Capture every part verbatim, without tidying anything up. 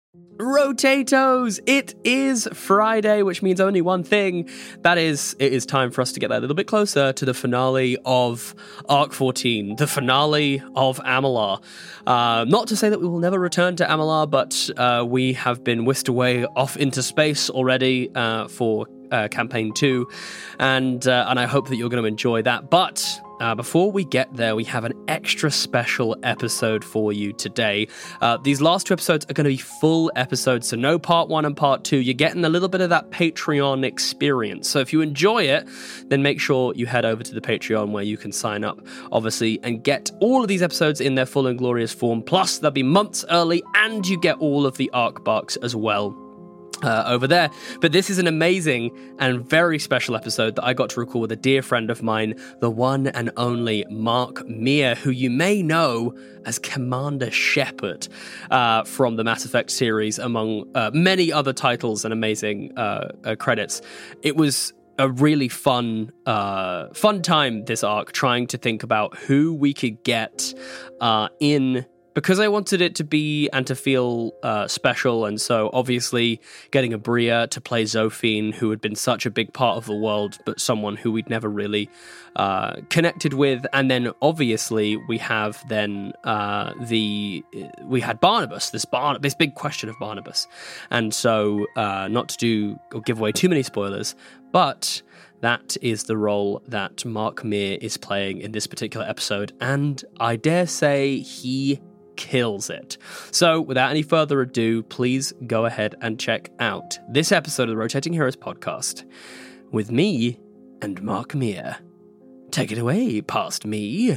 Rotatos! It is Friday, which means only one thing. That is, it is time for us to get that little bit closer to the finale of Arc fourteen, the finale of Amalar. Uh, not to say that we will never return to Amalar, but uh, we have been whisked away off into space already uh, for uh, Campaign two, and, uh, and I hope that you're going to enjoy that. But Uh, before we get there, we have an extra special episode for you today. Uh, these last two episodes are going to be full episodes, so no part one and part two. You're getting a little bit of that Patreon experience. So if you enjoy it, then make sure you head over to the Patreon where you can sign up, obviously, and get all of these episodes in their full and glorious form. Plus, they'll be months early, and you get all of the Arc Barks as well. Uh, over there. But this is an amazing and very special episode that I got to record with a dear friend of mine, the one and only Mark Meer, who you may know as Commander Shepard uh, from the Mass Effect series, among uh, many other titles and amazing uh, uh, credits. It was a really fun, uh, fun time, this arc, trying to think about who we could get uh, in. Because I wanted it to be and to feel uh, special, and so obviously getting a Bria to play Zophine, who had been such a big part of the world, but someone who we'd never really uh, connected with, and then obviously we have then uh, the we had Barnabas, this Bar- this big question of Barnabas, and so uh, not to do or give away too many spoilers, but that is the role that Mark Meer is playing in this particular episode, and I dare say he kills it. So, without any further ado, please go ahead and check out this episode of the Rotating Heroes podcast with me and Mark Meer. Take it away, past me.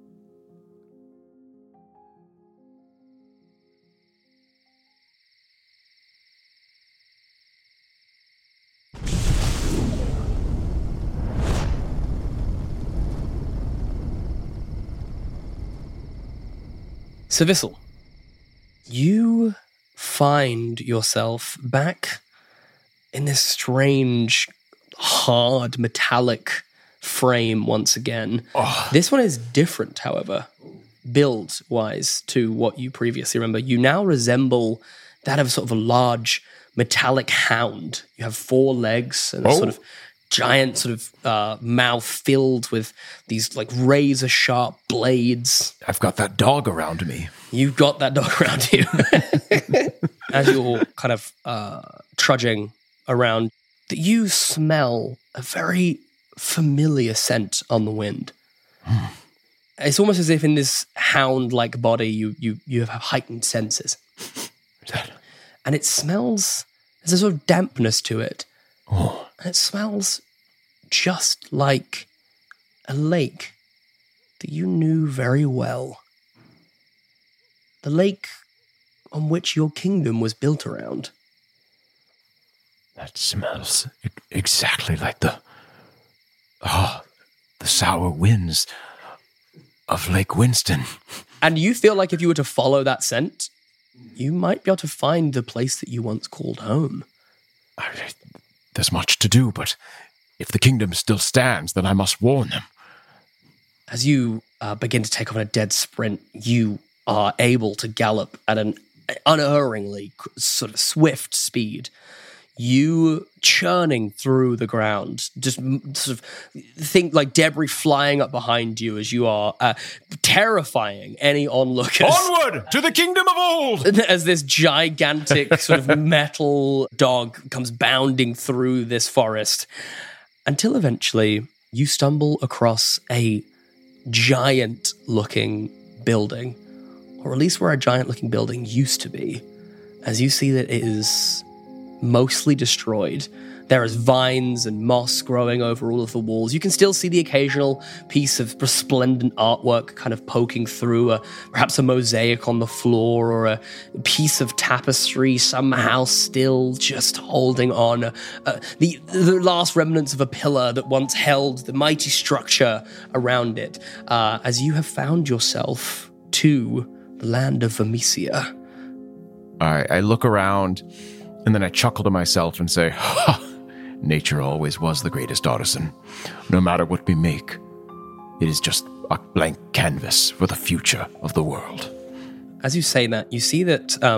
So, Vissel, you find yourself back in this strange, hard, metallic frame once again. Oh. This one is different, however, build-wise to what you previously remember. You now resemble that of sort of a large metallic hound. You have four legs and a oh. sort of giant sort of uh, mouth filled with these like razor sharp blades. I've got that dog around me. You've got that dog around you. As you're kind of uh, trudging around, that you smell a very familiar scent on the wind. Hmm. It's almost as if in this hound-like body you you you have heightened senses. What's that? And it smells, there's a sort of dampness to it. Oh. And it smells just like a lake that you knew very well. The lake on which your kingdom was built around. That smells e- exactly like the... Oh, the sour winds of Lake Winston. And you feel like if you were to follow that scent, you might be able to find the place that you once called home. I, there's much to do, but if the kingdom still stands, then I must warn them. As you uh, begin to take on a dead sprint, you are able to gallop at an unerringly sort of swift speed. You churning through the ground, just sort of think like debris flying up behind you as you are uh, terrifying any onlookers. Onward to the kingdom of old! As this gigantic sort of metal dog comes bounding through this forest, until eventually you stumble across a giant-looking building, or at least where a giant-looking building used to be, as you see that it is mostly destroyed. There is vines and moss growing over all of the walls. You can still see the occasional piece of resplendent artwork kind of poking through, a, perhaps a mosaic on the floor or a piece of tapestry somehow still just holding on. Uh, the, the last remnants of a pillar that once held the mighty structure around it, uh, as you have found yourself to the land of Vermesia. I, I look around, and then I chuckle to myself and say, ha! Nature always was the greatest artisan. No matter what we make, it is just a blank canvas for the future of the world. As you say that, you see that um,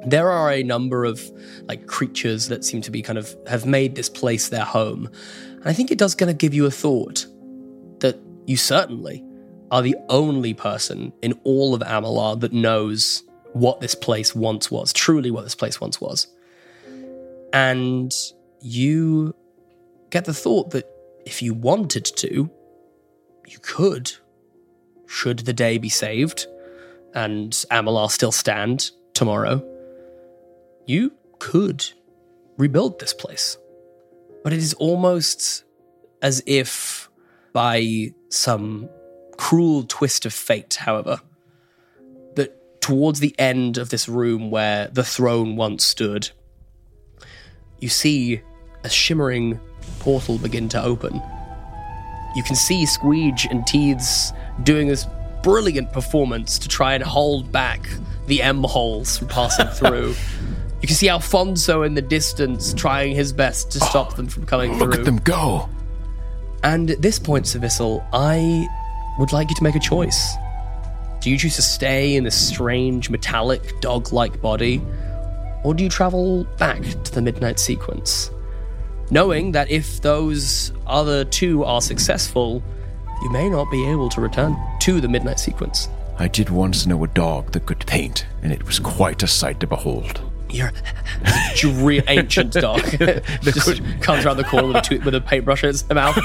there are a number of like creatures that seem to be kind of have made this place their home. And I think it does kind of give you a thought that you certainly are the only person in all of Amalar that knows what this place once was, truly what this place once was. And you get the thought that if you wanted to, you could, should the day be saved and Amalar still stand tomorrow, you could rebuild this place. But it is almost as if by some cruel twist of fate, however, that towards the end of this room where the throne once stood, you see a shimmering portal begin to open. You can see Squeege and Teeths doing this brilliant performance to try and hold back the M-holes from passing through. You can see Alfonso in the distance trying his best to stop oh, them from coming look through. Look at them go! And at this point, Sir Vissel, I would like you to make a choice. Do you choose to stay in this strange, metallic, dog-like body, or do you travel back to the Midnight Sequence? Knowing that if those other two are successful, you may not be able to return to the Midnight Sequence. I did once know a dog that could paint, and it was quite a sight to behold. You're a real ancient dog. Just could... comes around the corner with a, tooth, with a paintbrush in its mouth.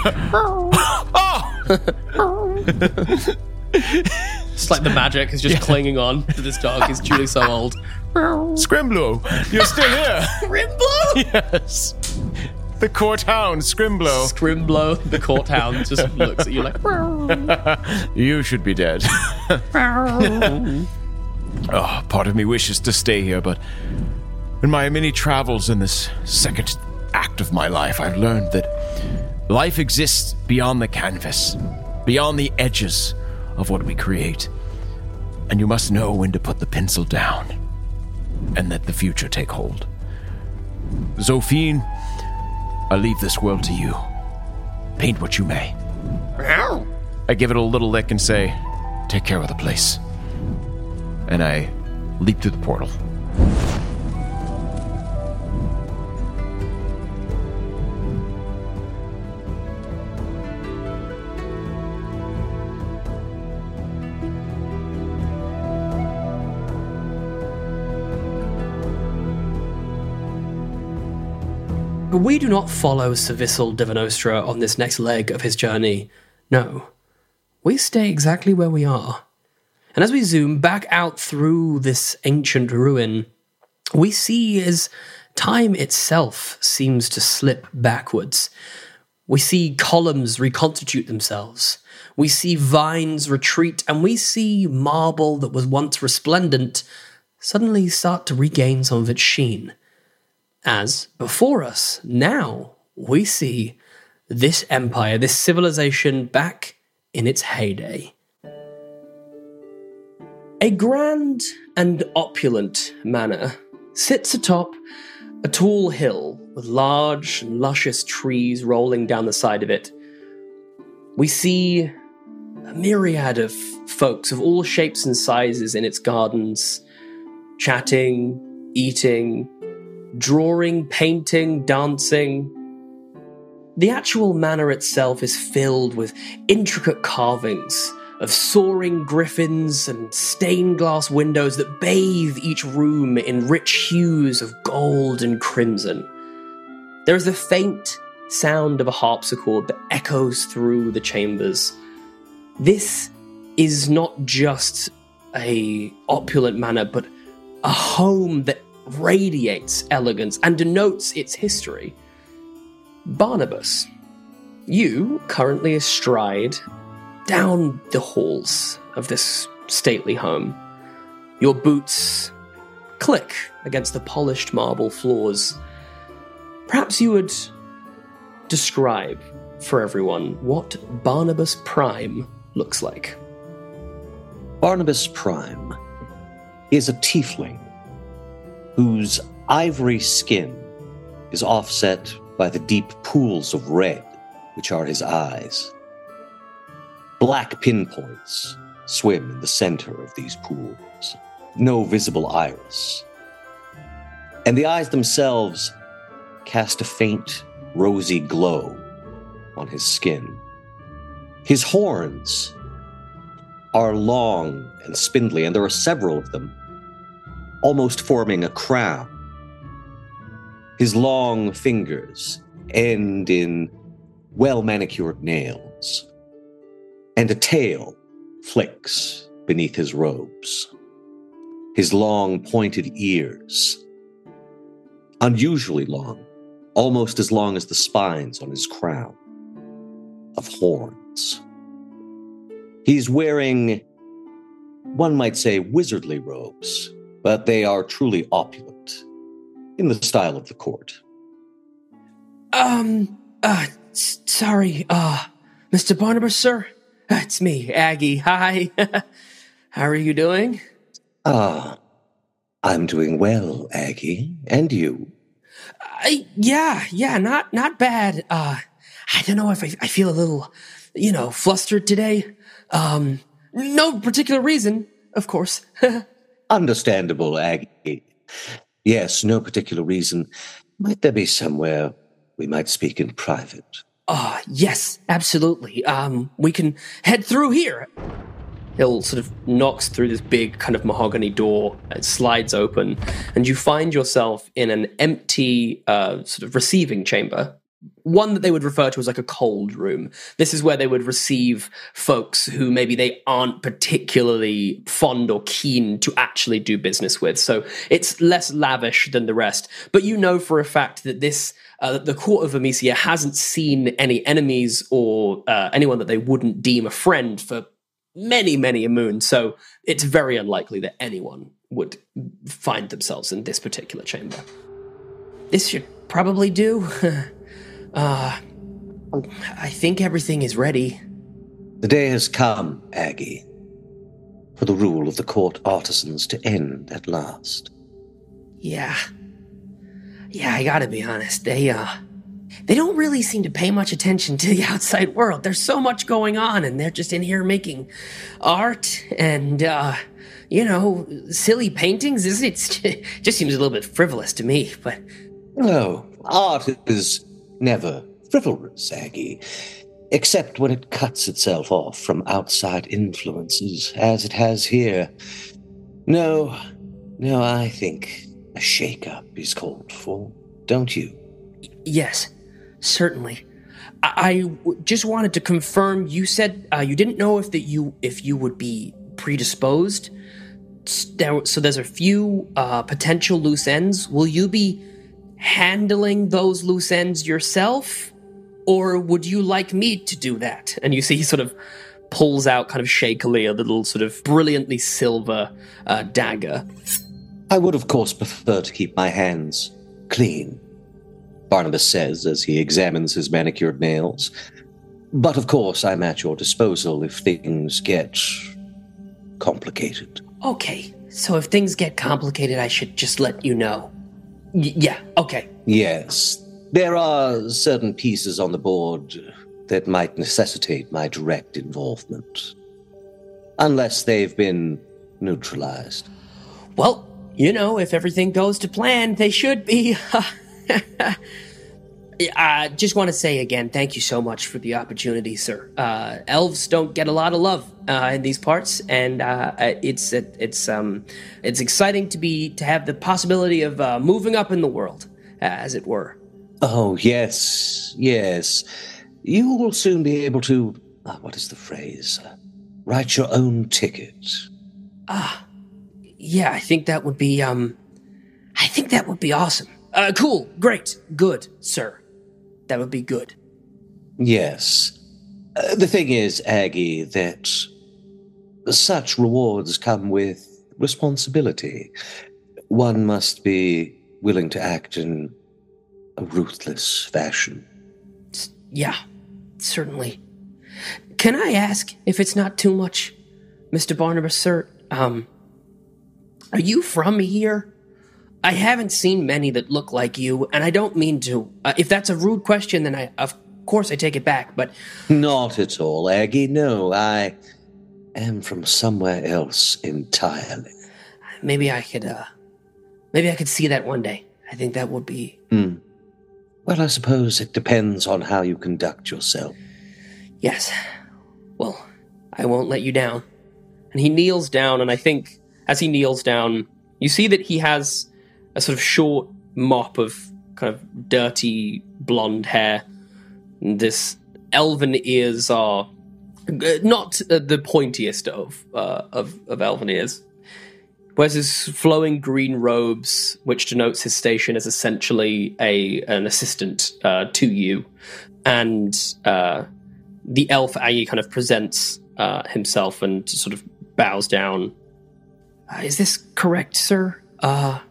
It's like the magic is just yeah. clinging on to this dog. He's truly so old. Scrimblow, you're still here. Scrimblow? Yes. The court hound, Scrimblow. Scrimblow, the court hound, just looks at you like... You should be dead. Oh, part of me wishes to stay here, but in my many travels in this second act of my life, I've learned that life exists beyond the canvas, beyond the edges of what we create. And you must know when to put the pencil down and let the future take hold. Zophine, I leave this world to you. Paint what you may. I give it a little lick and say, take care of the place. And I leap through the portal. But we do not follow Sir Vissel de Venostra on this next leg of his journey. No. We stay exactly where we are. And as we zoom back out through this ancient ruin, we see as time itself seems to slip backwards. We see columns reconstitute themselves. We see vines retreat, and we see marble that was once resplendent suddenly start to regain some of its sheen. As before us, now, we see this empire, this civilization back in its heyday. A grand and opulent manor sits atop a tall hill with large and luscious trees rolling down the side of it. We see a myriad of folks of all shapes and sizes in its gardens, chatting, eating, drawing, painting, dancing. The actual manor itself is filled with intricate carvings of soaring griffins and stained glass windows that bathe each room in rich hues of gold and crimson. There is a faint sound of a harpsichord that echoes through the chambers. This is not just a opulent manor, but a home that radiates elegance and denotes its history. Barnabas, you currently astride down the halls of this stately home. Your boots click against the polished marble floors. Perhaps you would describe for everyone what Barnabas Prime looks like. Barnabas Prime is a tiefling whose ivory skin is offset by the deep pools of red, which are his eyes. Black pinpoints swim in the center of these pools. No visible iris. and the eyes themselves cast a faint, rosy glow on his skin. His horns are long and spindly, and there are several of them, almost forming a crown. His long fingers end in well-manicured nails, and a tail flicks beneath his robes. His long, pointed ears, unusually long, almost as long as the spines on his crown of horns. He's wearing, one might say, wizardly robes, but they are truly opulent, in the style of the court. Um, uh, s- sorry, uh, Mister Barnabas, sir? It's me, Aggie. Hi. How are you doing? Ah, I'm doing well, Aggie. And you? I, yeah, yeah, not, not bad. Uh, I don't know if I, I feel a little, you know, flustered today. Um, no particular reason, of course. Understandable, Aggie. Yes, no particular reason. Might there be somewhere we might speak in private? Ah, uh, yes, absolutely. Um, we can head through here. He'll sort of knocks through this big kind of mahogany door. It slides open, and you find yourself in an empty uh, sort of receiving chamber. One that they would refer to as like a cold room. This is where they would receive folks who maybe they aren't particularly fond or keen to actually do business with. So it's less lavish than the rest. But you know for a fact that this, uh, the court of Amicia hasn't seen any enemies or uh, anyone that they wouldn't deem a friend for many, many a moon. So it's very unlikely that anyone would find themselves in this particular chamber. This should probably do. Uh, I think everything is ready. The day has come, Aggie, for the rule of the court artisans to end at last. Yeah. Yeah, I gotta be honest. They, uh, they don't really seem to pay much attention to the outside world. There's so much going on, and they're just in here making art and, uh, you know, silly paintings. It just seems a little bit frivolous to me, but... No, art is... never frivolous, Aggie, except when it cuts itself off from outside influences, as it has here. No, no, I think a shake-up is called for, don't you? Yes, certainly. I, I w- just wanted to confirm, you said uh, you didn't know if that you if you would be predisposed. So there's a few uh, potential loose ends. Will you be handling those loose ends yourself, or would you like me to do that? And you see he sort of pulls out kind of shakily a little sort of brilliantly silver uh, dagger. I would, of course, prefer to keep my hands clean, Barnabas says as he examines his manicured nails. But, of course, I'm at your disposal if things get complicated. Okay, so if things get complicated, I should just let you know. Y- yeah, okay. Yes. There are certain pieces on the board that might necessitate my direct involvement. Unless they've been neutralized. Well, you know, if everything goes to plan, they should be. I just want to say again, thank you so much for the opportunity, sir. Uh, elves don't get a lot of love uh, in these parts, and uh, it's it's um it's exciting to be to have the possibility of uh, moving up in the world, as it were. Oh yes, yes. You will soon be able to. Uh, what is the phrase? Uh, write your own ticket. Ah, yeah. I think that would be um, I think that would be awesome. Uh, cool, great, good, sir. That would be good. Yes. Uh, the thing is, Aggie, that such rewards come with responsibility. One must be willing to act in a ruthless fashion. Yeah, certainly. Can I ask, if it's not too much, Mister Barnabas, sir, um, are you from here? I haven't seen many that look like you, and I don't mean to. Uh, if that's a rude question, then I, of course I take it back, but... Not at all, Aggie, no. I am from somewhere else entirely. Maybe I could, uh... Maybe I could see that one day. I think that would be... Hmm. Well, I suppose it depends on how you conduct yourself. Yes. Well, I won't let you down. And he kneels down, and I think as he kneels down, you see that he has a sort of short mop of kind of dirty blonde hair. And this elven ears are not uh, the pointiest of, uh, of of elven ears. Wears his flowing green robes, which denotes his station as essentially a an assistant uh, to you. And uh, the elf Aggie kind of presents uh, himself and sort of bows down. Uh, is this correct, sir? Uh,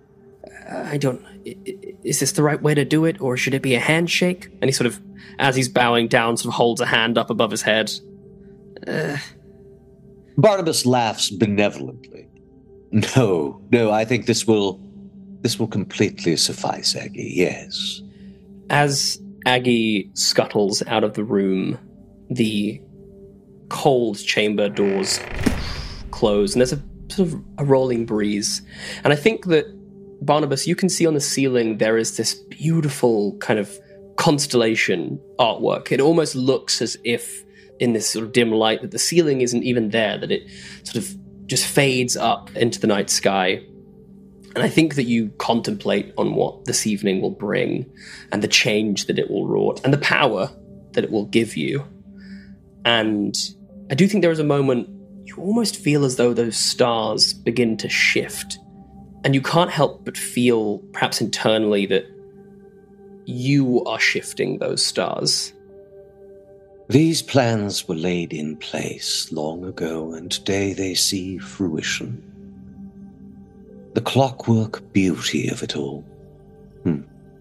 I don't... Is this the right way to do it, or should it be a handshake? And he sort of, as he's bowing down, sort of holds a hand up above his head. Uh... Barnabas laughs benevolently. No, no, I think this will this will completely suffice, Aggie, yes. As Aggie scuttles out of the room, the cold chamber doors close, and there's a sort of a rolling breeze. And I think that, Barnabas, you can see on the ceiling there is this beautiful kind of constellation artwork. It almost looks as if, in this sort of dim light, that the ceiling isn't even there, that it sort of just fades up into the night sky. And I think that you contemplate on what this evening will bring, and the change that it will wrought, and the power that it will give you. And I do think there is a moment you almost feel as though those stars begin to shift. And you can't help but feel, perhaps internally, that you are shifting those stars. These plans were laid in place long ago, and today they see fruition. The clockwork beauty of it all. Hmm.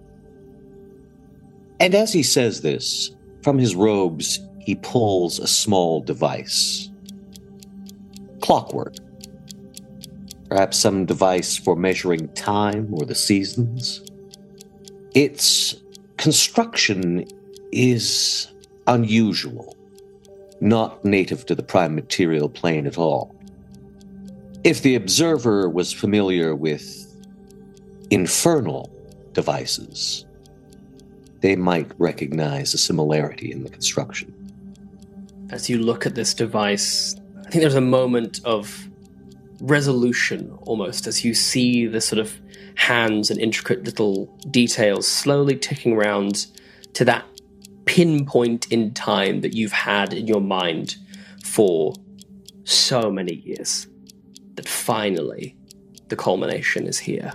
And as he says this, from his robes, he pulls a small device. Clockwork. Perhaps some device for measuring time or the seasons. Its construction is unusual, not native to the prime material plane at all. If the observer was familiar with infernal devices, they might recognize a similarity in the construction. As you look at this device, I think there's a moment of resolution, almost, as you see the sort of hands and intricate little details slowly ticking around to that pinpoint in time that you've had in your mind for so many years, that finally the culmination is here.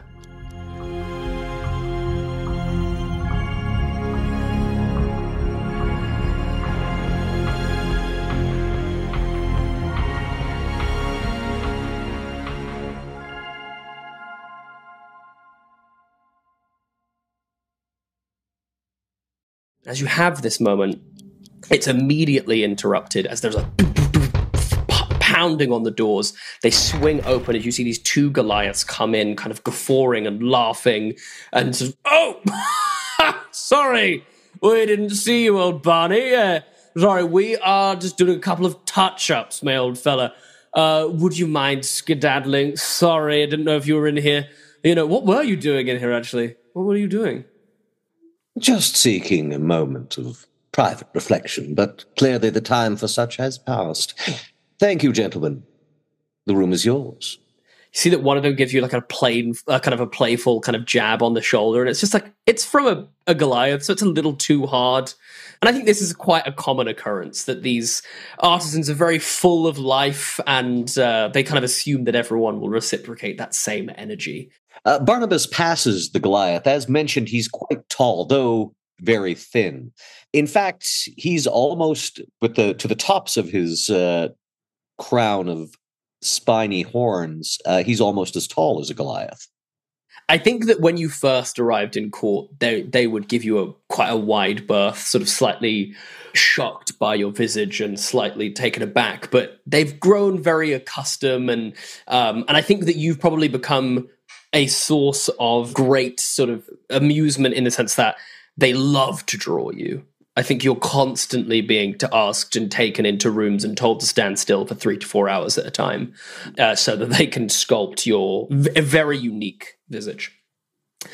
As you have this moment, it's immediately interrupted as there's a pounding on the doors. They swing open as you see these two Goliaths come in, kind of guffawing and laughing, and sort of, oh, sorry, we didn't see you, old Barney. Uh, sorry, we are just doing a couple of touch-ups, my old fella. Uh, would you mind skedaddling? Sorry, I didn't know if you were in here. You know, what were you doing in here, actually? What were you doing? Just seeking a moment of private reflection, but clearly the time for such has passed. Thank you, gentlemen. The room is yours. You see that one of them gives you like a plain, uh, kind of a playful kind of jab on the shoulder, and it's just like, it's from a, a Goliath, so it's a little too hard. And I think this is quite a common occurrence, that these artisans are very full of life, and uh, they kind of assume that everyone will reciprocate that same energy. Uh, Barnabas passes the Goliath. As mentioned, he's quite tall, though very thin. In fact, he's almost with the to the tops of his uh, crown of spiny horns. Uh, he's almost as tall as a Goliath. I think that when you first arrived in court, they they would give you a quite a wide berth, sort of slightly shocked by your visage and slightly taken aback. But they've grown very accustomed, and um, and I think that you've probably become a source of great sort of amusement in the sense that they love to draw you. I think you're constantly being to asked and taken into rooms and told to stand still for three to four hours at a time uh, so that they can sculpt your v- very unique visage.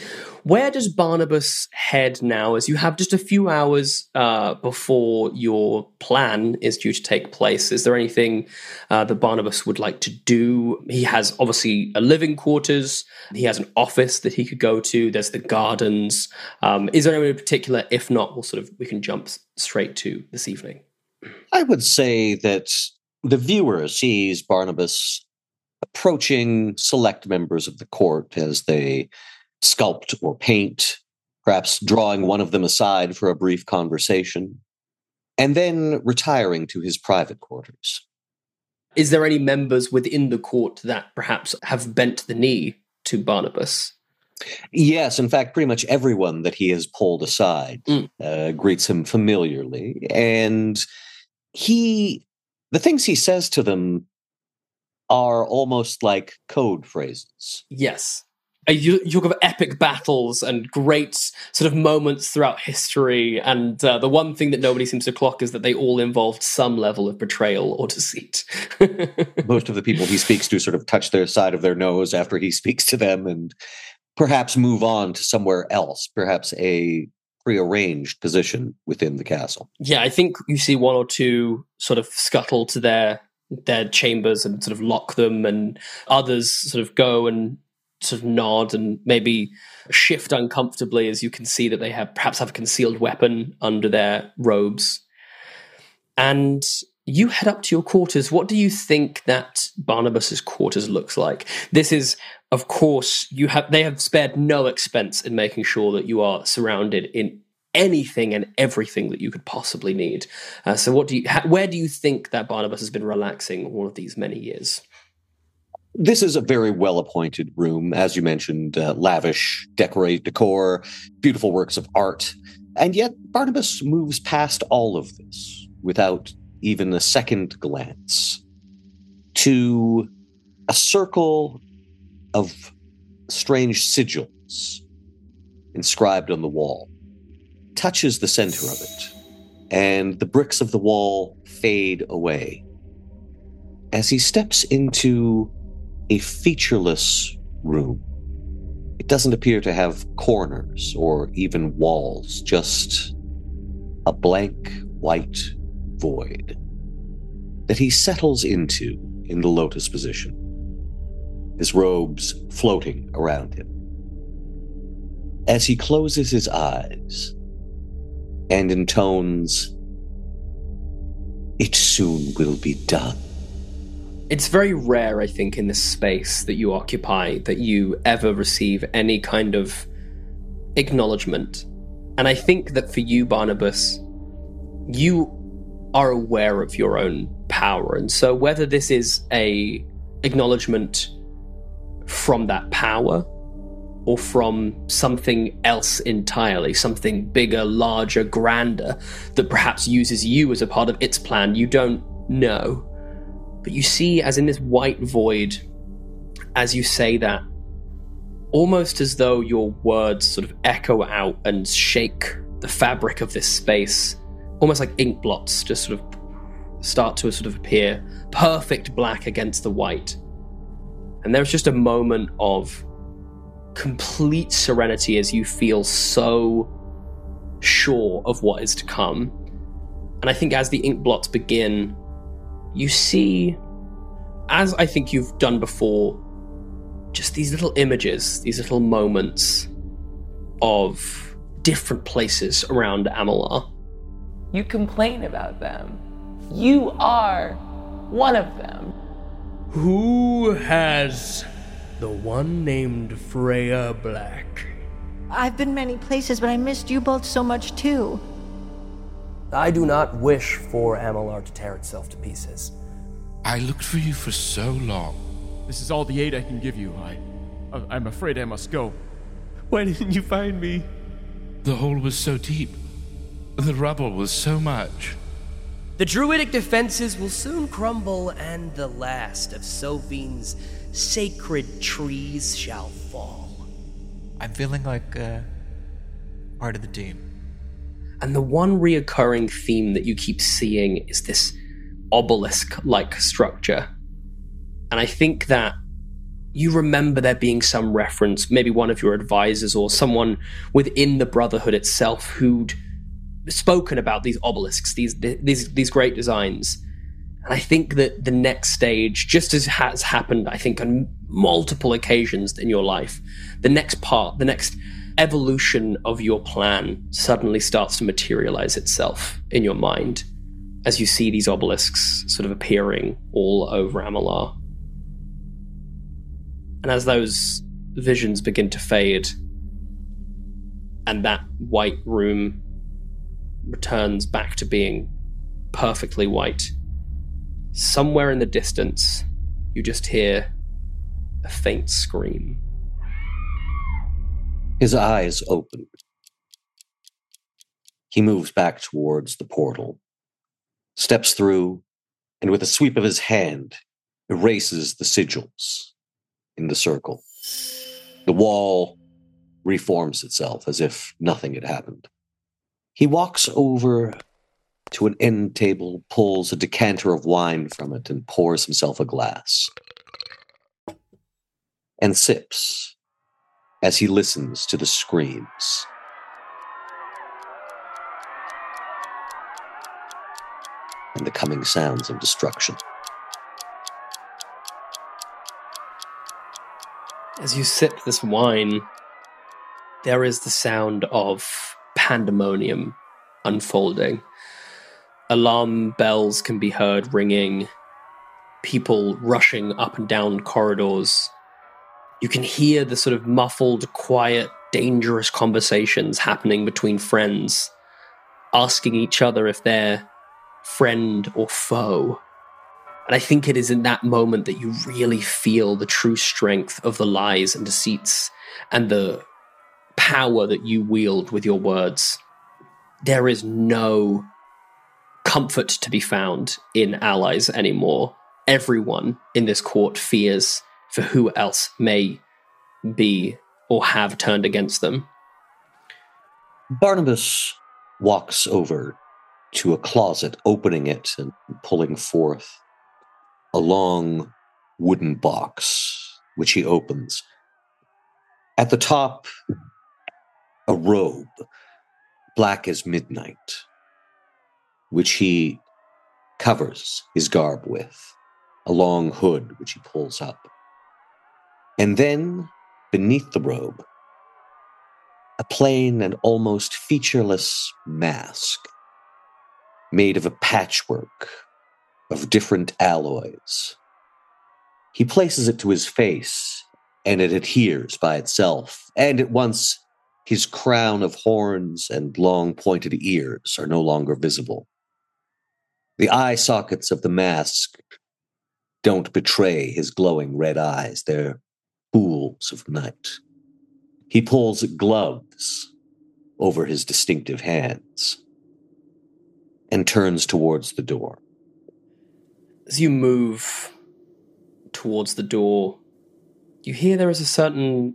Where does Barnabas head now, as you have just a few hours uh, before your plan is due to take place? Is there anything uh, that Barnabas would like to do? He has obviously a living quarters. He has an office that he could go to. There's the gardens. Um, is there anything in particular? If not, we'll sort of we can jump straight to this evening. I would say that the viewer sees Barnabas approaching select members of the court as they sculpt or paint, perhaps drawing one of them aside for a brief conversation, and then retiring to his private quarters. Is there any members within the court that perhaps have bent the knee to Barnabas? Yes, in fact, pretty much everyone that he has pulled aside mm. uh, greets him familiarly, and he, the things he says to them are almost like code phrases. Yes. You, you talk of epic battles and great sort of moments throughout history, and uh, the one thing that nobody seems to clock is that they all involved some level of betrayal or deceit. Most of the people he speaks to sort of touch their side of their nose after he speaks to them and perhaps move on to somewhere else, perhaps a prearranged position within the castle. Yeah, I think you see one or two sort of scuttle to their their chambers and sort of lock them, and others sort of go and sort of nod and maybe shift uncomfortably as you can see that they have perhaps have a concealed weapon under their robes. And you head up to your quarters. What do you think that Barnabas's quarters looks like? This is, of course, you have they have spared no expense in making sure that you are surrounded in anything and everything that you could possibly need. Uh, so what do you, ha- where do you think that Barnabas has been relaxing all of these many years? This is a very well-appointed room, as you mentioned, uh, lavish, decorated decor, beautiful works of art. And yet Barnabas moves past all of this without even a second glance to a circle of strange sigils inscribed on the wall. Touches the center of it, and the bricks of the wall fade away as he steps into a featureless room. It doesn't appear to have corners or even walls, just a blank white void that he settles into in the lotus position, his robes floating around him. As he closes his eyes and intones, "It soon will be done." It's very rare, I think, in this space that you occupy that you ever receive any kind of acknowledgement. And I think that for you, Barnabas, you are aware of your own power. And so whether this is a acknowledgement from that power or from something else entirely, something bigger, larger, grander, that perhaps uses you as a part of its plan, you don't know. But you see, as in this white void, as you say that, almost as though your words sort of echo out and shake the fabric of this space, almost like ink blots just sort of start to sort of appear, perfect black against the white. And there's just a moment of complete serenity as you feel so sure of what is to come. And I think as the ink blots begin, you see, as I think you've done before, just these little images, these little moments of different places around Amalur. You complain about them. You are one of them. Who has the one named Freya Black? I've been many places, but I missed you both so much too. I do not wish for Amalur to tear itself to pieces. I looked for you for so long. This is all the aid I can give you. I, I'm afraid I must go. Why didn't you find me? The hole was so deep. The rubble was so much. The druidic defenses will soon crumble, and the last of Sophine's sacred trees shall fall. I'm feeling like uh, part of the team. And the one reoccurring theme that you keep seeing is this obelisk-like structure. And I think that you remember there being some reference, maybe one of your advisors or someone within the Brotherhood itself who'd spoken about these obelisks, these these these great designs. And I think that the next stage, just as has happened, I think, on multiple occasions in your life, the next part, the next evolution of your plan suddenly starts to materialize itself in your mind as you see these obelisks sort of appearing all over Amalar. And as those visions begin to fade, and that white room returns back to being perfectly white, somewhere in the distance, you just hear a faint scream. His eyes open. He moves back towards the portal, steps through, and with a sweep of his hand, erases the sigils in the circle. The wall reforms itself as if nothing had happened. He walks over to an end table, pulls a decanter of wine from it, and pours himself a glass. And sips as he listens to the screams. And the coming sounds of destruction. As you sip this wine, there is the sound of pandemonium unfolding. Alarm bells can be heard ringing, people rushing up and down corridors. You can hear the sort of muffled, quiet, dangerous conversations happening between friends, asking each other if they're friend or foe. And I think it is in that moment that you really feel the true strength of the lies and deceits and the power that you wield with your words. There is no comfort to be found in allies anymore. Everyone in this court fears for who else may be or have turned against them. Barnabas walks over to a closet, opening it and pulling forth a long wooden box, which he opens. At the top, a robe, black as midnight, which he covers his garb with, a long hood which he pulls up. And then, beneath the robe, a plain and almost featureless mask made of a patchwork of different alloys. He places it to his face, and it adheres by itself, and at once his crown of horns and long pointed ears are no longer visible. The eye sockets of the mask don't betray his glowing red eyes. They're pools of night. He pulls gloves over his distinctive hands and turns towards the door. As you move towards the door, you hear there is a certain,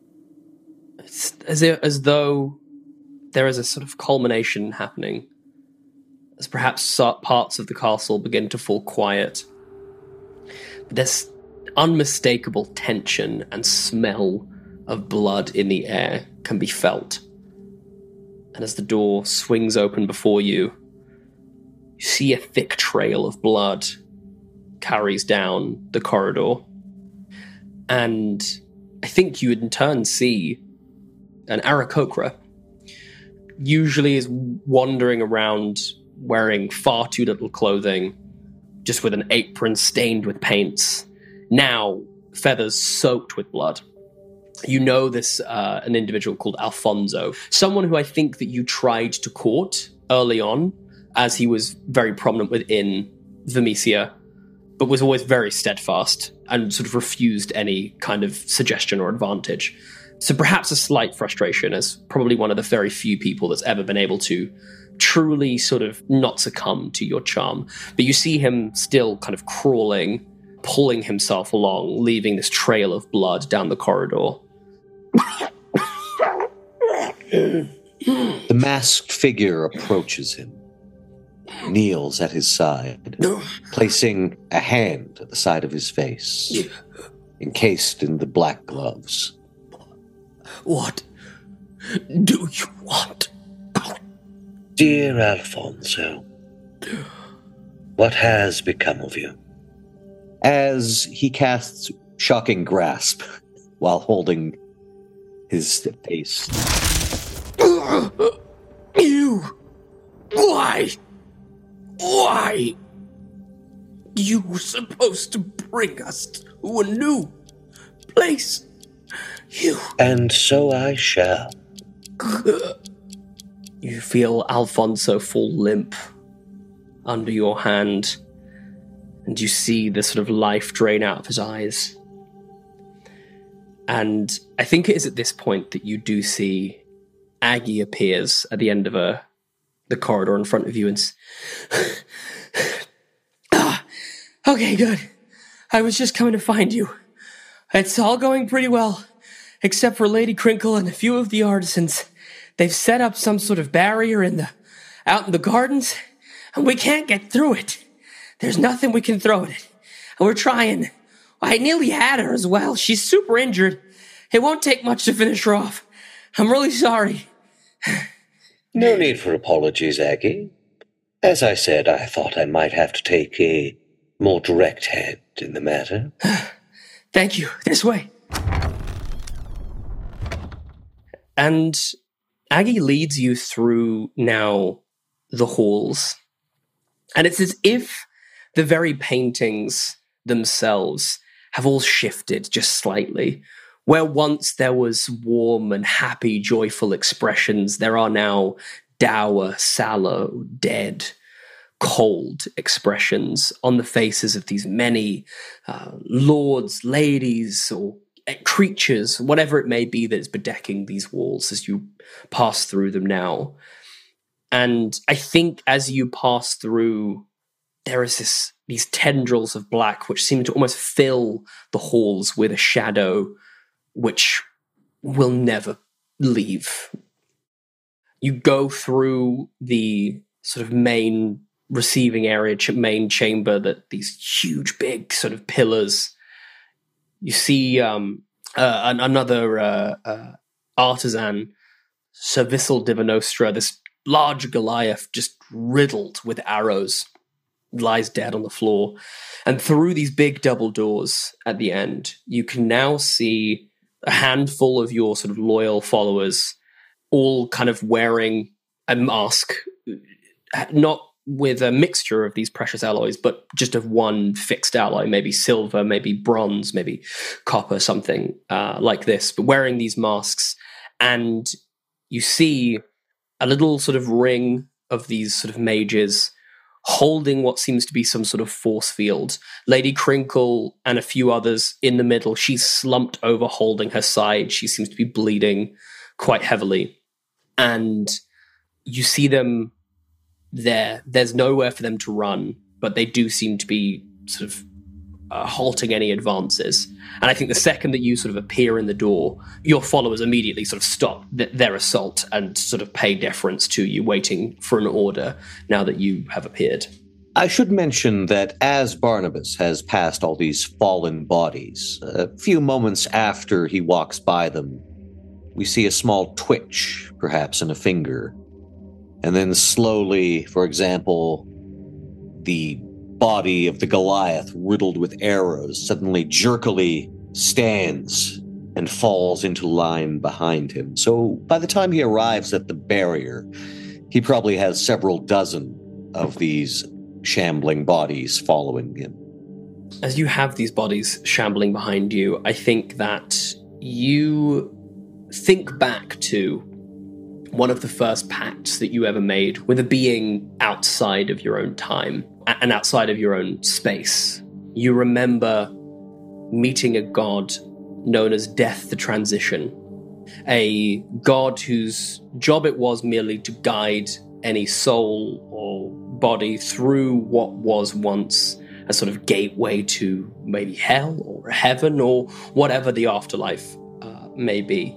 as, if, as though there is a sort of culmination happening, as perhaps parts of the castle begin to fall quiet. But there's unmistakable tension and smell of blood in the air can be felt. And as the door swings open before you, you see a thick trail of blood carries down the corridor. And I think you in turn see an Aarakocra. Usually is wandering around wearing far too little clothing, just with an apron stained with paints. Now, feathers soaked with blood. You know this, uh, an individual called Alfonso, someone who I think that you tried to court early on, as he was very prominent within Vermesia, but was always very steadfast and sort of refused any kind of suggestion or advantage. So perhaps a slight frustration, as probably one of the very few people that's ever been able to truly sort of not succumb to your charm. But you see him still kind of crawling, pulling himself along, leaving this trail of blood down the corridor. The masked figure approaches him, kneels at his side, placing a hand at the side of his face. encased in the black gloves. What do you want? Dear Alfonso, what has become of you? As he casts Shocking Grasp while holding his face. You! Why? Why? You were supposed to bring us to a new place. You... And so I shall. You feel Alfonso fall limp under your hand, and you see the sort of life drain out of his eyes. And I think it is at this point that you do see Aggie appears at the end of a, the corridor in front of you and... S- ah, okay, good. I was just coming to find you. It's all going pretty well, except for Lady Crinkle and a few of the artisans. They've set up some sort of barrier in the out in the gardens, and we can't get through it. There's nothing we can throw at it. And we're trying. I nearly had her as well. She's super injured. It won't take much to finish her off. I'm really sorry. No need for apologies, Aggie. As I said, I thought I might have to take a more direct hand in the matter. Thank you. This way. And Aggie leads you through now the halls. And it's as if the very paintings themselves have all shifted just slightly. Where once there was warm and happy, joyful expressions, there are now dour, sallow, dead, cold expressions on the faces of these many uh, lords, ladies, or creatures, whatever it may be that is bedecking these walls as you pass through them now. And I think as you pass through, there is this these tendrils of black which seem to almost fill the halls with a shadow which will never leave. You go through the sort of main receiving area, ch- main chamber, that these huge, big sort of pillars. You see um, uh, an- another uh, uh, artisan, Sir Vissel Divinostra, this large Goliath just riddled with arrows, lies dead on the floor. And through these big double doors at the end, you can now see a handful of your sort of loyal followers all kind of wearing a mask, not with a mixture of these precious alloys, but just of one fixed alloy, maybe silver, maybe bronze, maybe copper, something uh, like this, but wearing these masks. And you see a little sort of ring of these sort of mages holding what seems to be some sort of force field. Lady Crinkle and a few others in the middle. She's slumped over holding her side. She seems to be bleeding quite heavily. And you see them there. There's nowhere for them to run, but they do seem to be sort of uh, halting any advances. And I think the second that you sort of appear in the door, your followers immediately sort of stop th- their assault and sort of pay deference to you, waiting for an order now that you have appeared. I should mention that as Barnabas has passed all these fallen bodies, a few moments after he walks by them, we see a small twitch, perhaps in a finger. And then slowly, for example, the body of the Goliath, riddled with arrows, suddenly jerkily stands and falls into line behind him. So by the time he arrives at the barrier, he probably has several dozen of these shambling bodies following him. As you have these bodies shambling behind you, I think that you think back to one of the first pacts that you ever made with a being outside of your own time and outside of your own space. You remember meeting a god known as Death the Transition, a god whose job it was merely to guide any soul or body through what was once a sort of gateway to maybe hell or heaven or whatever the afterlife uh, may be.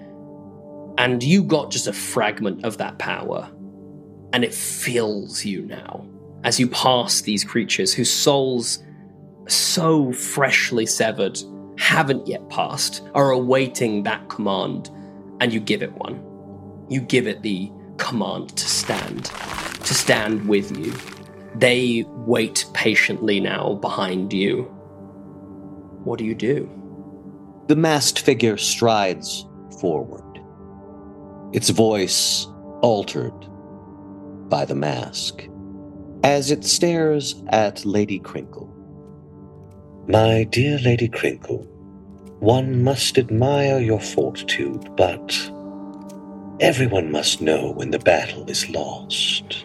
And you got just a fragment of that power, and it fills you now as you pass these creatures whose souls, so freshly severed, haven't yet passed are awaiting that command, and you give it one. You give it the command to stand, to stand with you. They wait patiently now behind you. What do you do? The masked figure strides forward, its voice altered by the mask, as it stares at Lady Crinkle. My dear Lady Crinkle, one must admire your fortitude, but everyone must know when the battle is lost.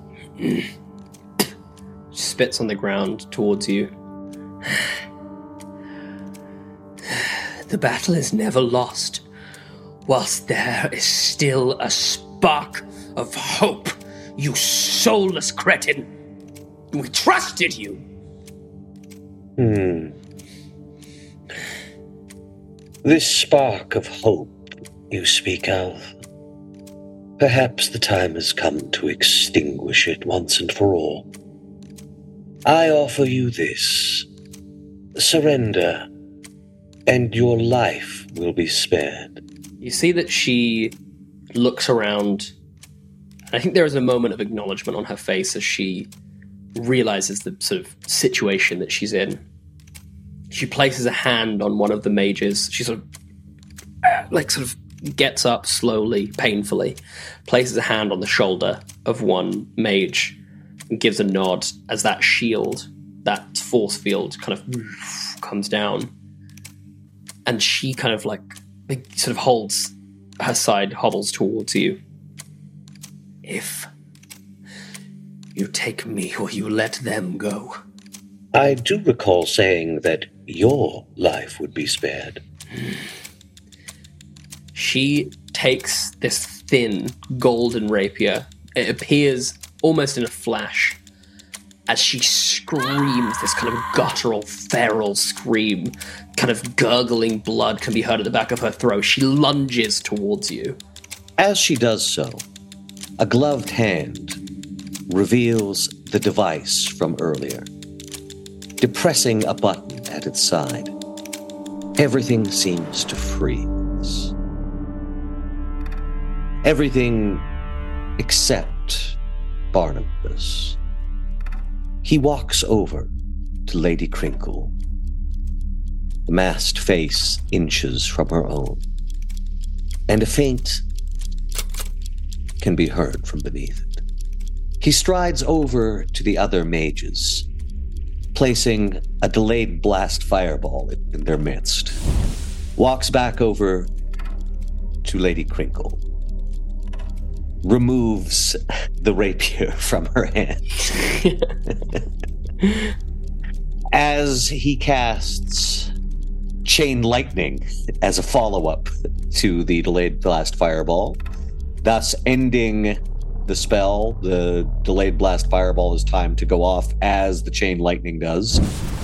Spits on the ground towards you. The battle is never lost, whilst there is still a spark of hope, you soulless cretin. We trusted you. Hmm. This spark of hope you speak of, perhaps the time has come to extinguish it once and for all. I offer you this. Surrender, and your life will be spared. You see that she looks around. I think there is a moment of acknowledgement on her face as she realizes the sort of situation that she's in. She places a hand on one of the mages. She sort of, like, sort of gets up slowly, painfully, places a hand on the shoulder of one mage, and gives a nod as that shield, that force field, kind of comes down. And she kind of, like, sort of holds her side, hobbles towards you. If you take me or you let them go. I do recall saying that your life would be spared. She takes this thin golden rapier. It appears almost in a flash as she screams this kind of guttural, feral scream. Kind of gurgling blood can be heard at the back of her throat. She lunges towards you. As she does so, a gloved hand reveals the device from earlier. Depressing a button at its side, everything seems to freeze. Everything except Barnabas. He walks over to Lady Crinkle. The masked face inches from her own, and a faint can be heard from beneath it. He strides over to the other mages, placing a delayed blast fireball in their midst. Walks back over to Lady Crinkle. Removes the rapier from her hand. As he casts Chain Lightning as a follow-up to the delayed blast fireball, thus ending the spell. The delayed blast fireball is timed to go off as the Chain Lightning does.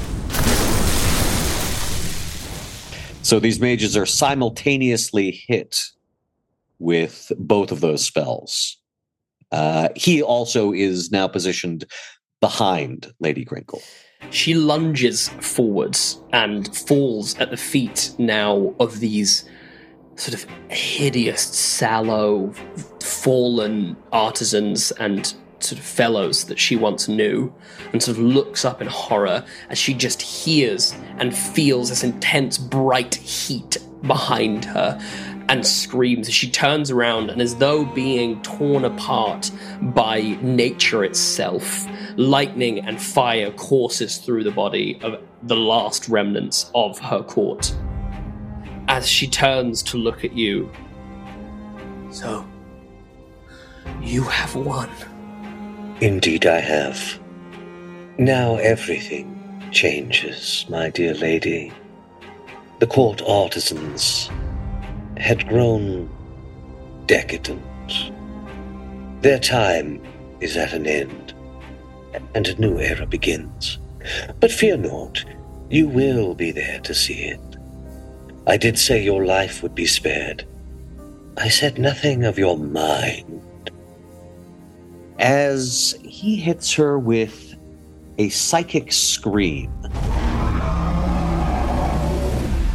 So these mages are simultaneously hit with both of those spells. Uh, he also is now positioned behind Lady Crinkle. She lunges forwards and falls at the feet now of these sort of hideous, sallow, fallen artisans and sort of fellows that she once knew, and sort of looks up in horror as she just hears and feels this intense, bright heat behind her, and screams as she turns around, and as though being torn apart by nature itself, lightning and fire courses through the body of the last remnants of her court. As she turns to look at you. So, you have won. Indeed I have. Now everything changes, my dear lady. The court artisans had grown decadent. Their time is at an end, and a new era begins. But fear not, you will be there to see it. I did say your life would be spared. I said nothing of your mind. As he hits her with a psychic scream,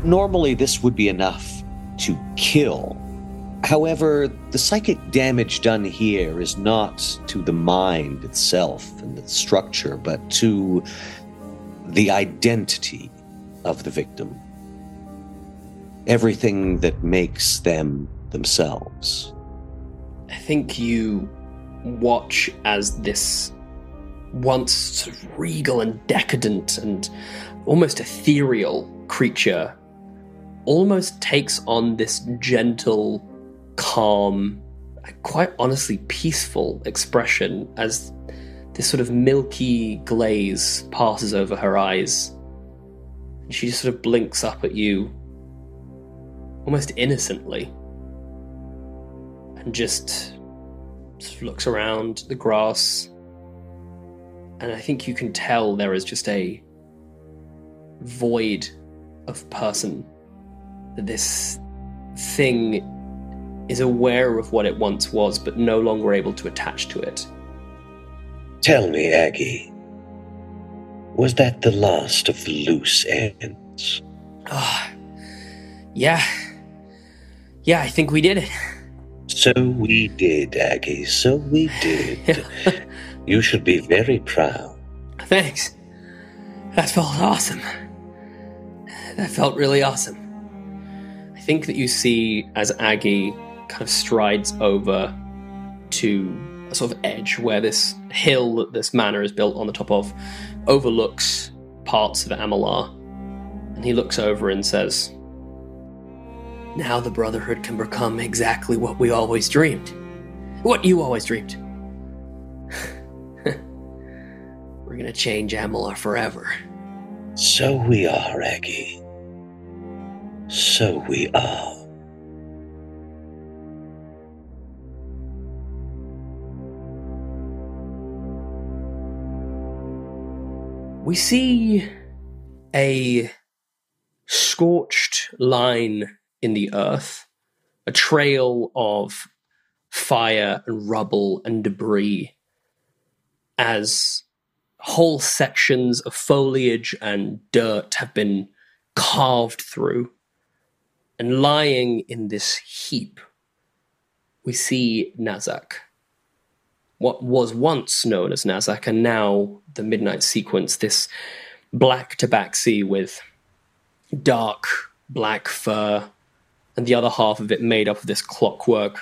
Normally, this would be enough to kill. However, the psychic damage done here is not to the mind itself and its structure, but to the identity of the victim. Everything that makes them themselves. I think you watch as this once sort of regal and decadent and almost ethereal creature almost takes on this gentle, calm, quite honestly peaceful expression as this sort of milky glaze passes over her eyes. And she just sort of blinks up at you, almost innocently, and just sort of looks around the grass. And I think you can tell there is just a void of person. That this thing is aware of what it once was, but no longer able to attach to it. Tell me, Aggie, was that the last of the loose ends? Ah, oh, yeah. Yeah, I think we did it. So we did, Aggie, so we did. You should be very proud. Thanks. That felt awesome. That felt really awesome. I think that you see as Aggie kind of strides over to a sort of edge where this hill that this manor is built on the top of overlooks parts of Amalur. And he looks over and says, "Now the Brotherhood can become exactly what we always dreamed. What you always dreamed. We're gonna change Amalur forever." So we are, Aggie. So we are. We see a scorched line in the earth, a trail of fire and rubble and debris, as whole sections of foliage and dirt have been carved through. And lying in this heap, we see Nazak. What was once known as Nazak, and now the Midnight Sequence, this black tabaxi with dark black fur, and the other half of it made up of this clockwork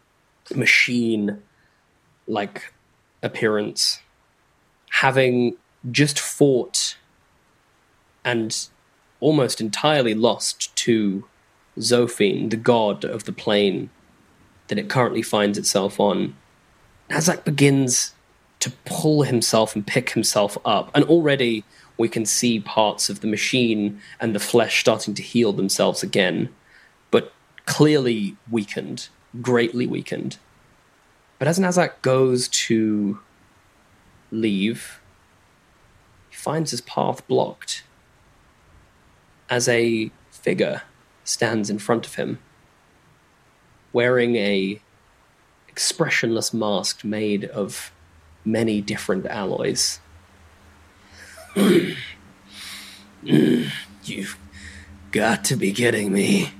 machine-like appearance, having just fought and almost entirely lost to Zophine, the god of the plane that it currently finds itself on. Nazak begins to pull himself and pick himself up, and already we can see parts of the machine and the flesh starting to heal themselves again, but clearly weakened, greatly weakened. But as Nazak goes to leave, he finds his path blocked as a figure stands in front of him, wearing a expressionless mask made of many different alloys. You've got to be kidding me.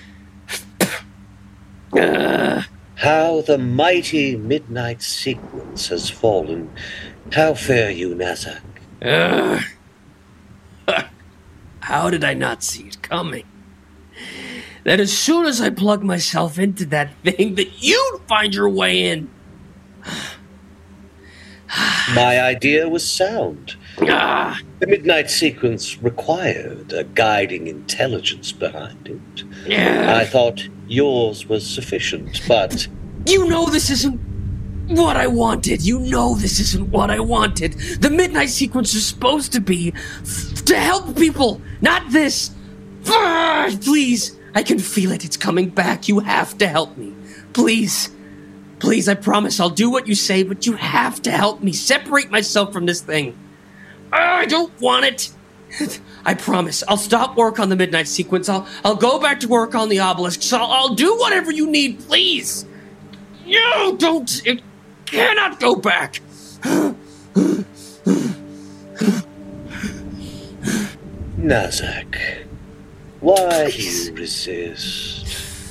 uh. How the mighty Midnight Sequence has fallen. How fare you, Nazak? Uh. How did I not see it coming? That as soon as I plug myself into that thing, that you'd find your way in. My idea was sound. Ah. The Midnight Sequence required a guiding intelligence behind it. Yeah. I thought yours was sufficient, but... You know this isn't what I wanted. You know this isn't what I wanted. The Midnight Sequence is supposed to be f- to help people, not this. Ah, please. I can feel it. It's coming back. You have to help me. Please. Please, I promise I'll do what you say, but you have to help me separate myself from this thing. I don't want it. I promise. I'll stop work on the Midnight Sequence. I'll I'll go back to work on the obelisks. I'll, I'll do whatever you need, please. No, don't. It cannot go back. Nazak, Why do you resist?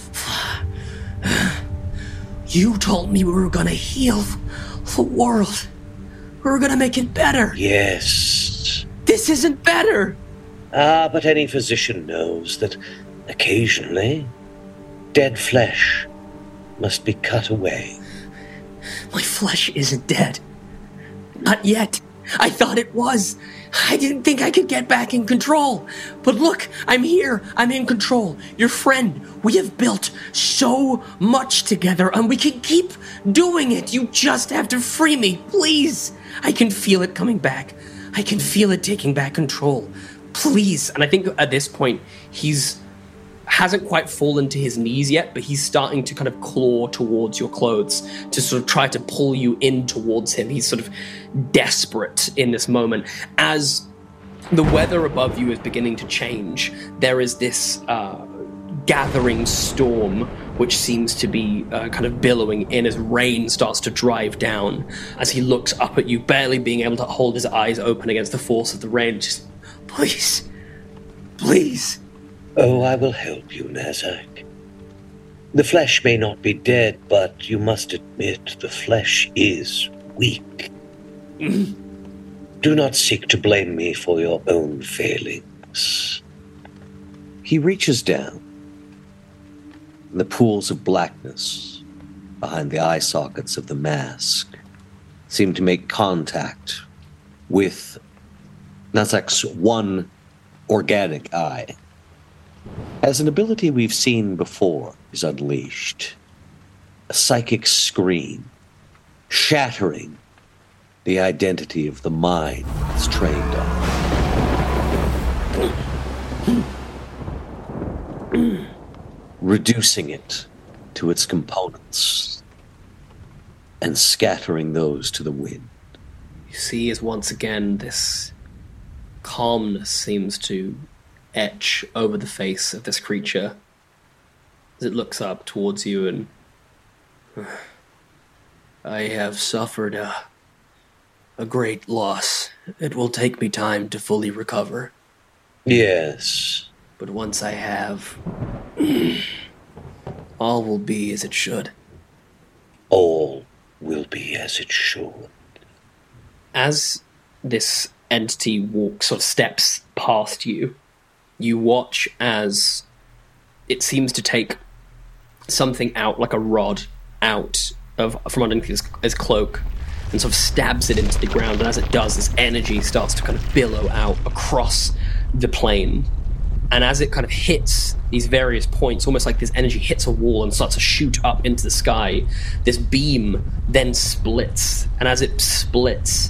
You told me we were gonna heal the world. We were gonna make it better. Yes. This isn't better. Ah, but any physician knows that occasionally dead flesh must be cut away. My flesh isn't dead. Not yet. I thought it was. I didn't think I could get back in control. But look, I'm here. I'm in control. Your friend. We have built so much together, and we can keep doing it. You just have to free me, please. I can feel it coming back. I can feel it taking back control. Please. And I think at this point, he's hasn't quite fallen to his knees yet, but he's starting to kind of claw towards your clothes to sort of try to pull you in towards him. He's sort of desperate in this moment. As the weather above you is beginning to change, there is this uh, gathering storm which seems to be uh, kind of billowing in as rain starts to drive down. As he looks up at you, barely being able to hold his eyes open against the force of the rain, just, please, please. Oh, I will help you, Nazak. The flesh may not be dead, but you must admit the flesh is weak. Do not seek to blame me for your own failings. He reaches down. The pools of blackness behind the eye sockets of the mask seem to make contact with Nazak's one organic eye. As an ability we've seen before is unleashed, a psychic scream, shattering the identity of the mind it's trained on, reducing it to its components and scattering those to the wind. You see as once again this calmness seems to etch over the face of this creature as it looks up towards you and I have suffered a, a great loss. It will take me time to fully recover. Yes. But once I have, all will be as it should. All will be as it should. As this entity walks or steps past you, you watch as it seems to take something out, like a rod, out of from underneath his, his cloak, and sort of stabs it into the ground. And as it does, this energy starts to kind of billow out across the plane. And as it kind of hits these various points, almost like this energy hits a wall and starts to shoot up into the sky, this beam then splits. And as it splits,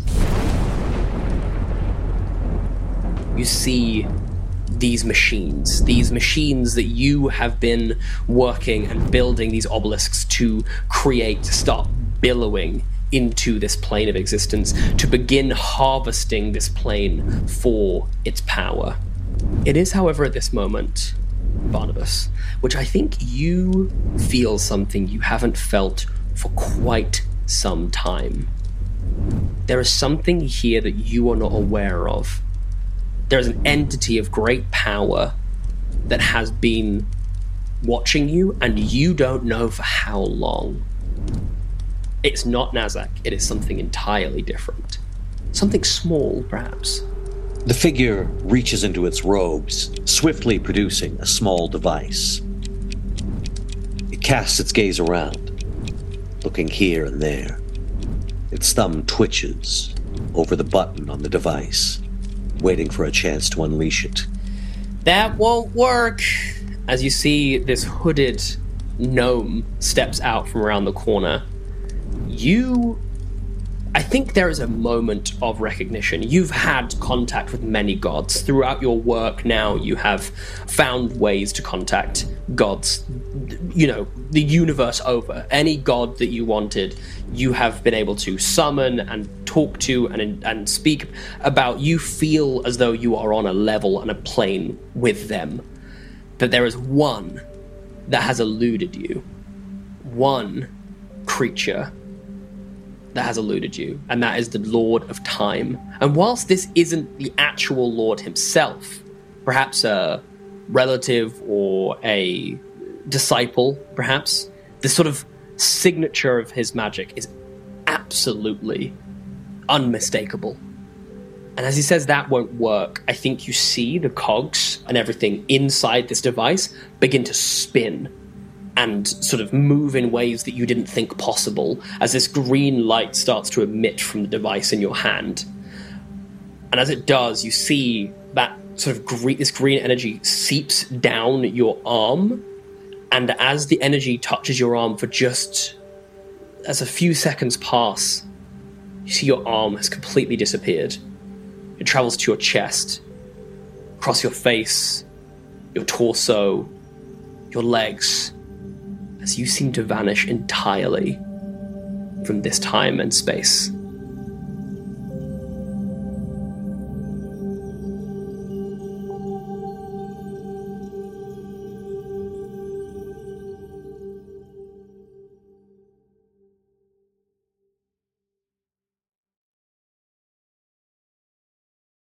you see these machines, these machines that you have been working and building these obelisks to create, to start billowing into this plane of existence, to begin harvesting this plane for its power. It is, however, at this moment, Barnabas, which I think you feel something you haven't felt for quite some time. There is something here that you are not aware of. There is an entity of great power that has been watching you, and you don't know for how long. It's not Nazak. It is something entirely different. Something small, perhaps. The figure reaches into its robes, swiftly producing a small device. It casts its gaze around, looking here and there. Its thumb twitches over the button on the device, waiting for a chance to unleash it. That won't work. As you see this hooded gnome steps out from around the corner, you... I think there is a moment of recognition. You've had contact with many gods. Throughout your work now, you have found ways to contact gods, you know, the universe over. Any god that you wanted, you have been able to summon and talk to and, and speak about. You feel as though you are on a level and a plane with them. But there is one that has eluded you. One creature that has eluded you, and that is the Lord of Time. And whilst this isn't the actual Lord himself, perhaps a relative or a disciple, perhaps, this sort of signature of his magic is absolutely unmistakable. And as he says that won't work, I think you see the cogs and everything inside this device begin to spin and sort of move in ways that you didn't think possible as this green light starts to emit from the device in your hand. And as it does, you see that sort of green, this green energy seeps down your arm, and as the energy touches your arm for just as a few seconds pass, you see your arm has completely disappeared. It travels to your chest, across your face, your torso, your legs, as you seem to vanish entirely from this time and space.